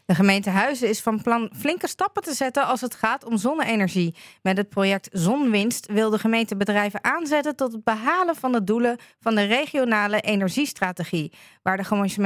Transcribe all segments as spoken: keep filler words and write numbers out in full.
De gemeente Huizen is van plan flinke stappen te zetten als het gaat om zonne-energie. Met het project Zonwinst wil de gemeente bedrijven aanzetten tot het behalen van de doelen van de regionale energiestrategie, waar de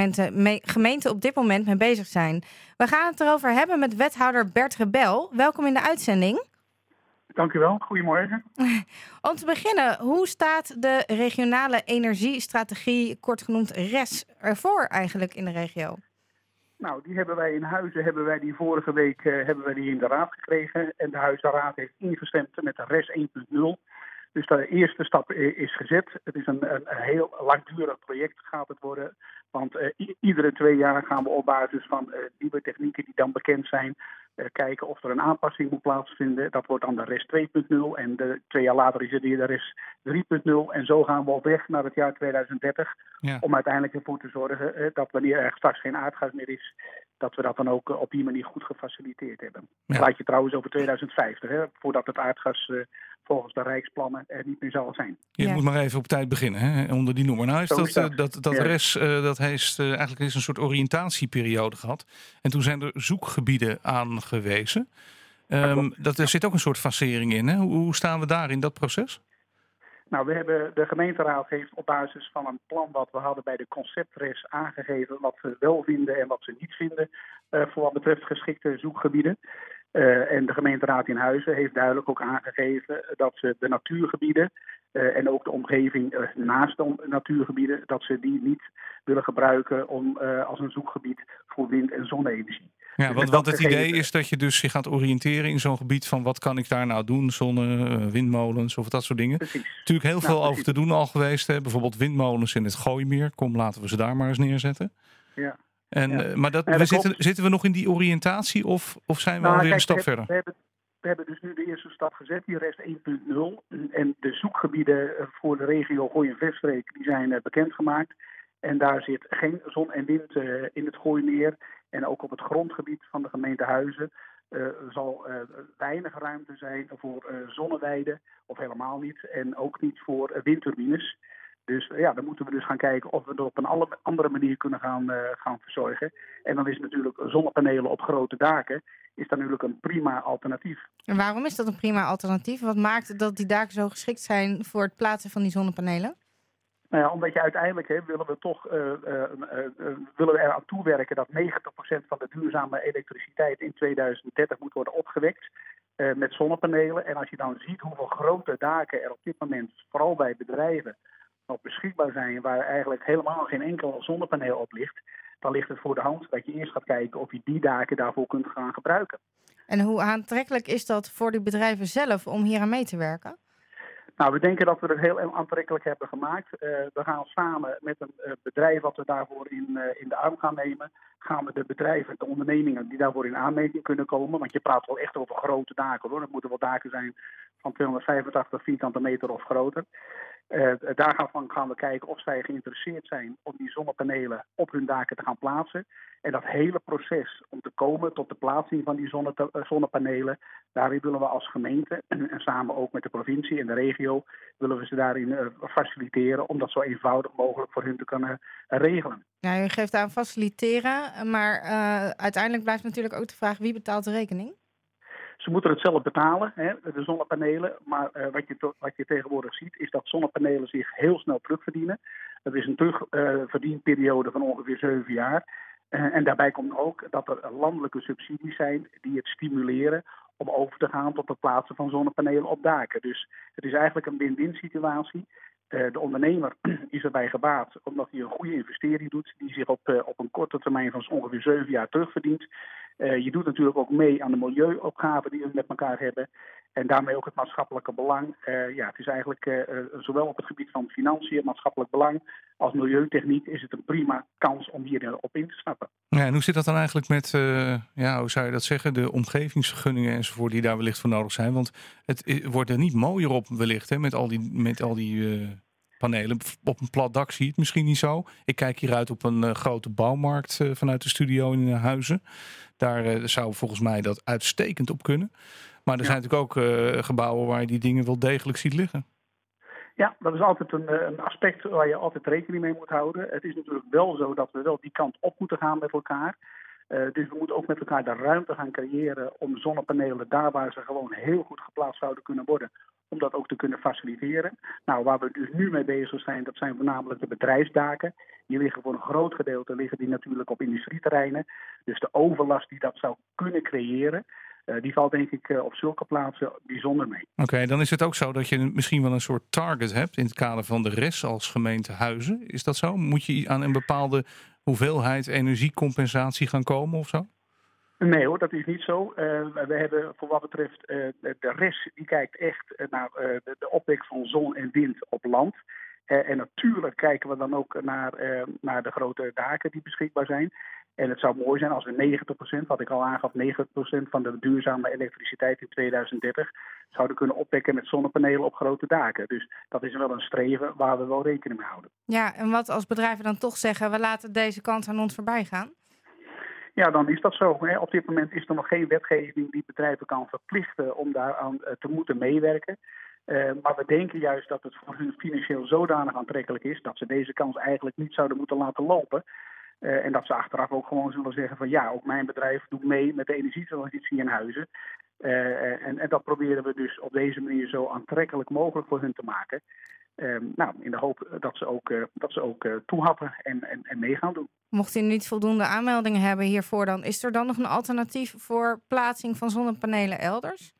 gemeenten op dit moment mee bezig zijn. We gaan het erover hebben met wethouder Bert Rebel. Welkom in de uitzending. Dank u wel. Goedemorgen. Om te beginnen, hoe staat de regionale energiestrategie, kort genoemd R E S, ervoor eigenlijk in de regio? Nou, die hebben wij in Huizen, hebben wij die vorige week uh, hebben wij die in de raad gekregen. En de Huizenraad heeft ingestemd met de R E S één punt nul. Dus de eerste stap is gezet. Het is een, een, een heel langdurig project gaat het worden. Want uh, i- iedere twee jaar gaan we op basis van uh, nieuwe technieken die dan bekend zijn, uh, kijken of er een aanpassing moet plaatsvinden. Dat wordt dan de R E S twee punt nul en de, twee jaar later is het weer de R E S drie punt nul. En zo gaan we op weg naar het jaar tweeduizend dertig. Ja. Om uiteindelijk ervoor te zorgen uh, dat wanneer er straks geen aardgas meer is, dat we dat dan ook uh, op die manier goed gefaciliteerd hebben. Ja. Praat je trouwens over tweeduizend vijftig, hè, voordat het aardgas uh, volgens de Rijksplannen er niet meer zal zijn. Je ja. moet maar even op tijd beginnen, hè, onder die noemer. Nou heeft dat, dat, dat, dat ja. R E S, uh, dat heeft uh, eigenlijk eens een soort oriëntatieperiode gehad. En toen zijn er zoekgebieden aangewezen. Um, dat, er zit ook een soort fasering in. Hè? Hoe, hoe staan we daar in dat proces? Nou, we hebben, de gemeenteraad heeft op basis van een plan wat we hadden bij de concept-R E S aangegeven wat ze wel vinden en wat ze niet vinden uh, voor wat betreft geschikte zoekgebieden. Uh, en de gemeenteraad in Huizen heeft duidelijk ook aangegeven dat ze de natuurgebieden uh, en ook de omgeving uh, naast de natuurgebieden, dat ze die niet willen gebruiken om, uh, als een zoekgebied voor wind- en zonne-energie. Ja, dus want, want het idee is dat je dus je gaat oriënteren in zo'n gebied van wat kan ik daar nou doen, zonne, windmolens of dat soort dingen. Precies. Natuurlijk heel veel nou, over te doen al geweest. Hè? Bijvoorbeeld windmolens in het Gooimeer. Kom, laten we ze daar maar eens neerzetten. Ja. En, ja. Maar dat, ja, we dat zitten, zitten we nog in die oriëntatie of, of zijn we nou, alweer kijk, een stap we verder? Hebben, we, hebben, we hebben dus nu de eerste stap gezet, die R E S één punt nul. En de zoekgebieden voor de regio Gooi- en Veststreek die zijn uh, bekendgemaakt. En daar zit geen zon en wind uh, in het Gooimeer. En ook op het grondgebied van de gemeente Huizen uh, zal uh, weinig ruimte zijn voor uh, zonneweiden, of helemaal niet. En ook niet voor uh, windturbines. Dus uh, ja, dan moeten we dus gaan kijken of we dat op een alle, andere manier kunnen gaan, uh, gaan verzorgen. En dan is natuurlijk zonnepanelen op grote daken is dan natuurlijk een prima alternatief. En waarom is dat een prima alternatief? Wat maakt dat die daken zo geschikt zijn voor het plaatsen van die zonnepanelen? Nou ja, omdat je uiteindelijk hè, willen we toch uh, uh, uh, uh, willen we eraan toewerken dat negentig procent van de duurzame elektriciteit in tweeduizend dertig moet worden opgewekt uh, met zonnepanelen. En als je dan ziet hoeveel grote daken er op dit moment, vooral bij bedrijven, nog beschikbaar zijn waar eigenlijk helemaal geen enkel zonnepaneel op ligt, dan ligt het voor de hand dat je eerst gaat kijken of je die daken daarvoor kunt gaan gebruiken. En hoe aantrekkelijk is dat voor die bedrijven zelf om hier aan mee te werken? Nou, we denken dat we het heel aantrekkelijk hebben gemaakt. Uh, we gaan samen met een uh, bedrijf wat we daarvoor in, uh, in de arm gaan nemen, gaan we de bedrijven, de ondernemingen die daarvoor in aanmerking kunnen komen. Want je praat wel echt over grote daken hoor. Dat moeten wel daken zijn van tweehonderdvijfentachtig vierkante meter of groter. Uh, daarvan gaan we kijken of zij geïnteresseerd zijn om die zonnepanelen op hun daken te gaan plaatsen. En dat hele proces om te komen tot de plaatsing van die zonne- zonnepanelen, daarin willen we als gemeente en, en samen ook met de provincie en de regio, willen we ze daarin uh, faciliteren om dat zo eenvoudig mogelijk voor hun te kunnen uh, regelen. Ja, u geeft aan faciliteren, maar uh, uiteindelijk blijft natuurlijk ook de vraag wie betaalt de rekening? Ze moeten het zelf betalen, hè, de zonnepanelen. Maar uh, wat, je to- wat je tegenwoordig ziet is dat zonnepanelen zich heel snel terugverdienen. Er is een terugverdienperiode uh, van ongeveer zeven jaar. Uh, en daarbij komt ook dat er landelijke subsidies zijn die het stimuleren om over te gaan tot het plaatsen van zonnepanelen op daken. Dus het is eigenlijk een win-win situatie. Uh, de ondernemer is erbij gebaat omdat hij een goede investering doet die zich op, uh, op een korte termijn van ongeveer zeven jaar terugverdient. Uh, je doet natuurlijk ook mee aan de milieuopgaven die we met elkaar hebben. En daarmee ook het maatschappelijke belang. Uh, ja, het is eigenlijk uh, uh, zowel op het gebied van financiën, maatschappelijk belang als milieutechniek is het een prima kans om hierop in te stappen. Ja, en hoe zit dat dan eigenlijk met, uh, ja, hoe zou je dat zeggen, de omgevingsvergunningen enzovoort die daar wellicht voor nodig zijn? Want het wordt er niet mooier op wellicht, hè, met al die, met al die uh, panelen. Op een plat dak zie je het misschien niet zo. Ik kijk hieruit op een uh, grote bouwmarkt uh, vanuit de studio in uh, Huizen. Daar uh, zou volgens mij dat uitstekend op kunnen. Maar er ja. zijn natuurlijk ook uh, gebouwen waar je die dingen wel degelijk ziet liggen. Ja, dat is altijd een, een aspect waar je altijd rekening mee moet houden. Het is natuurlijk wel zo dat we wel die kant op moeten gaan met elkaar. Uh, dus we moeten ook met elkaar de ruimte gaan creëren om zonnepanelen daar waar ze gewoon heel goed geplaatst zouden kunnen worden, om dat ook te kunnen faciliteren. Nou, waar we dus nu mee bezig zijn, dat zijn voornamelijk de bedrijfsdaken. Die liggen voor een groot gedeelte liggen die natuurlijk op industrieterreinen. Dus de overlast die dat zou kunnen creëren, Uh, die valt denk ik uh, op zulke plaatsen bijzonder mee. Oké, okay, dan is het ook zo dat je misschien wel een soort target hebt in het kader van de rest als gemeente Huizen. Is dat zo? Moet je aan een bepaalde hoeveelheid energiecompensatie gaan komen of zo? Nee hoor, dat is niet zo. Uh, we hebben voor wat betreft uh, de rest die kijkt echt naar uh, de, de opwek van zon en wind op land. Uh, en natuurlijk kijken we dan ook naar, uh, naar de grote daken die beschikbaar zijn. En het zou mooi zijn als we negentig procent, wat ik al aangaf, negentig procent van de duurzame elektriciteit in tweeduizend dertig zouden kunnen opwekken met zonnepanelen op grote daken. Dus dat is wel een streven waar we wel rekening mee houden. Ja, en wat als bedrijven dan toch zeggen, we laten deze kans aan ons voorbij gaan? Ja, dan is dat zo. Hè. Op dit moment is er nog geen wetgeving die bedrijven kan verplichten om daaraan uh, te moeten meewerken. Uh, maar we denken juist dat het voor hun financieel zodanig aantrekkelijk is dat ze deze kans eigenlijk niet zouden moeten laten lopen. Uh, en dat ze achteraf ook gewoon zullen zeggen van ja, ook mijn bedrijf doet mee met de energietransitie in Huizen. Uh, en, en dat proberen we dus op deze manier zo aantrekkelijk mogelijk voor hun te maken. Uh, nou, in de hoop dat ze ook, uh, dat ze ook uh, toehappen en, en, en mee gaan doen. Mocht u niet voldoende aanmeldingen hebben hiervoor, dan is er dan nog een alternatief voor plaatsing van zonnepanelen elders?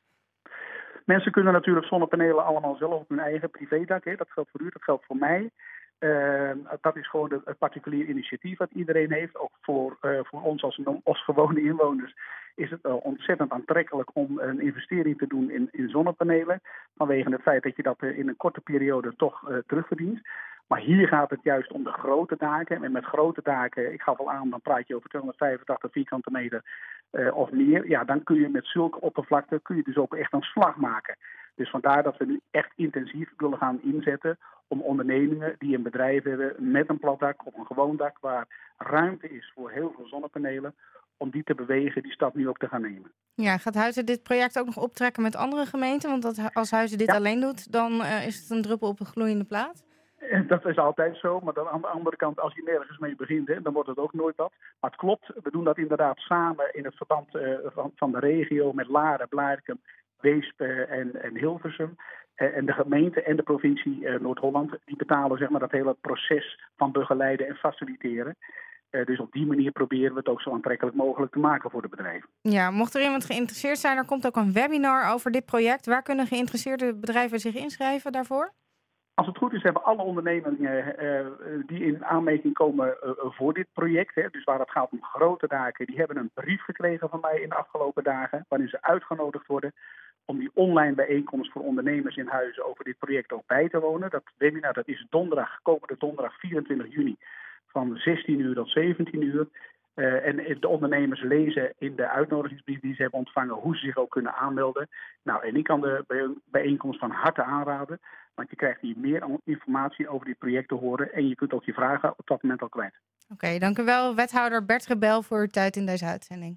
Mensen kunnen natuurlijk zonnepanelen allemaal zelf op hun eigen privédak. Hè. Dat geldt voor u, dat geldt voor mij. Uh, dat is gewoon de, het particulier initiatief dat iedereen heeft. Ook voor, uh, voor ons als, als gewone inwoners is het uh, ontzettend aantrekkelijk om een investering te doen in, in zonnepanelen. Vanwege het feit dat je dat uh, in een korte periode toch uh, terugverdient. Maar hier gaat het juist om de grote daken. En met grote daken, ik gaf al aan, dan praat je over tweehonderdvijfentachtig vierkante meter uh, of meer. Ja, dan kun je met zulke oppervlakte kun je dus ook echt een slag maken. Dus vandaar dat we nu echt intensief willen gaan inzetten om ondernemingen die een bedrijf hebben met een plat dak of een gewoon dak waar ruimte is voor heel veel zonnepanelen, om die te bewegen, die stap nu ook te gaan nemen. Ja, gaat Huizen dit project ook nog optrekken met andere gemeenten? Want dat, als Huizen dit ja. alleen doet, dan uh, is het een druppel op een gloeiende plaat? Dat is altijd zo, maar dan aan de andere kant, als je nergens mee begint, hè, dan wordt het ook nooit wat. Maar het klopt, we doen dat inderdaad samen in het verband uh, van, van de regio met Laren, Blaricum, Weesp uh, en, en Hilversum. Uh, en de gemeente en de provincie uh, Noord-Holland, die betalen zeg maar, dat hele proces van begeleiden en faciliteren. Uh, dus op die manier proberen we het ook zo aantrekkelijk mogelijk te maken voor de bedrijven. Ja, mocht er iemand geïnteresseerd zijn, er komt ook een webinar over dit project. Waar kunnen geïnteresseerde bedrijven zich inschrijven daarvoor? Als het goed is, hebben alle ondernemingen uh, die in aanmerking komen uh, voor dit project, hè, dus waar het gaat om grote daken, die hebben een brief gekregen van mij in de afgelopen dagen, waarin ze uitgenodigd worden om die online bijeenkomst voor ondernemers in Huizen over dit project ook bij te wonen. Dat webinar dat is donderdag, komende donderdag vierentwintig juni van zestien uur tot zeventien uur. Uh, en de ondernemers lezen in de uitnodigingsbrief die ze hebben ontvangen hoe ze zich ook kunnen aanmelden. Nou, en ik kan de bijeenkomst van harte aanraden, want je krijgt hier meer informatie over dit project te horen en je kunt ook je vragen op dat moment al kwijt. Oké, okay, dank u wel, wethouder Bert Rebel, voor uw tijd in deze uitzending.